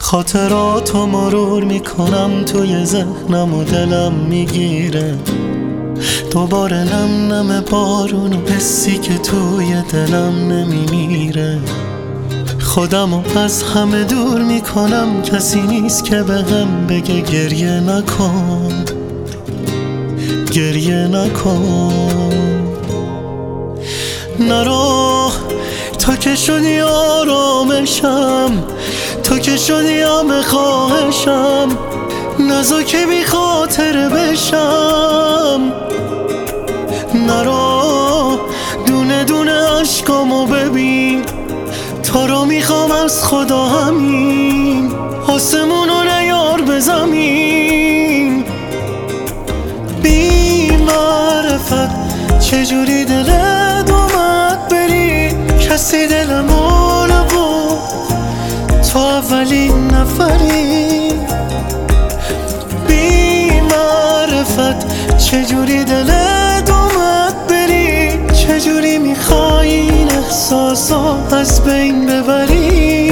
خاطراتو مرور میکنم توی ذهنم و دلم میگیره دوباره نم نم بارون و حسی که توی دلم نمیمیره. خودمو از همه دور میکنم، کسی نیست که بهم بگه گریه نکن، گریه نکن. نرو تو که شدی آرامشم، تو که شدی همه خواهشم، نزا که بی خاطر بشم. نرو دونه دونه عشقامو ببین، تو رو میخوام از خدا همین، آسمونو نیار به زمین. بی معرفت چجوری دلت اومد بری، کسی دلمو نبود، تو اولین نفری. بی معرفت چجوری دلت اومد بری، چجوری میخوای این احساسا از بین ببری.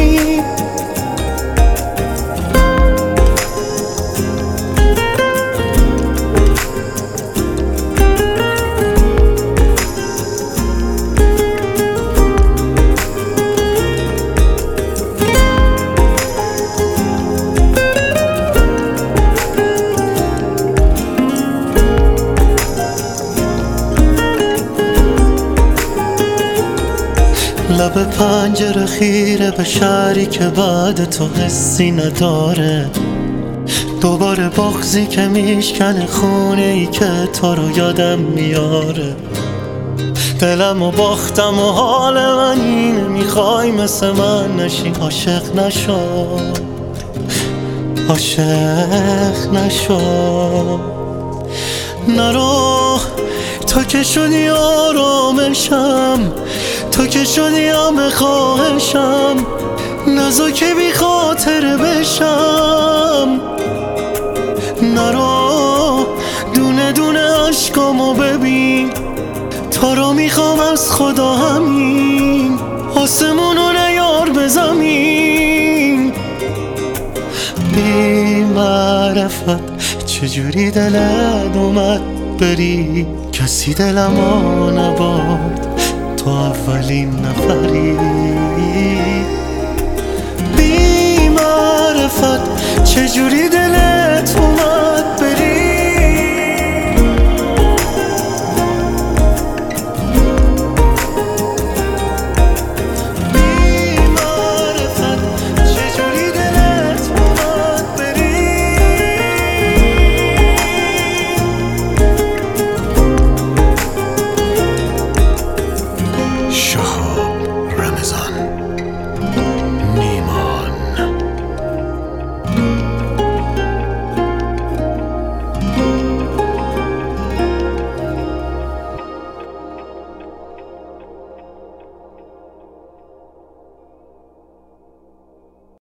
لب پنجره خیره به شهری که بعد تو حسی نداره، دوباره بغضی که میشکنه خونه ای که تو رو یادم میاره. دلم و باختم و حال من اینه، میخوای مثل من نشی، عاشق نشو، عاشق نشو. نرو تو که شدی آرامشم، تو که شدی همه خواهشم، نزا که بی خاطر بشم. نرو دونه دونه عشقامو ببین، تو رو میخوام از خدا همین، آسمونو نیار به زمین. بی معرفت چجوری دلت اومد بری، کسی دلمو نبود، تو اولین نفری. بی معرفت چجوری